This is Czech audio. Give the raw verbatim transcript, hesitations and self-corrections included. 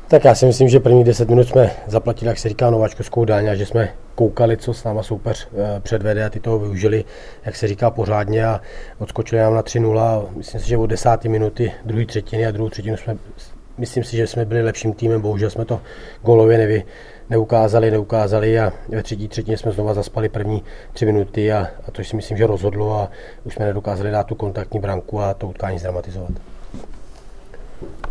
Tak já si myslím, že první deset minut jsme zaplatili, jak se říká, nováčkovskou daň a že jsme koukali, co s náma soupeř předvede a ty toho využili, jak se říká, pořádně a odskočili nám na tři nula. Myslím si, že od desáté minuty druhé třetiny a druhou třetinu jsme, myslím si, že jsme byli lepším týmem, bohužel jsme to gólově nevy, neukázali, neukázali a ve třetí třetině jsme znova zaspali první tři minuty a, a to si myslím, že rozhodlo a už jsme nedokázali dát tu kontaktní branku a to utkání zdramatizovat.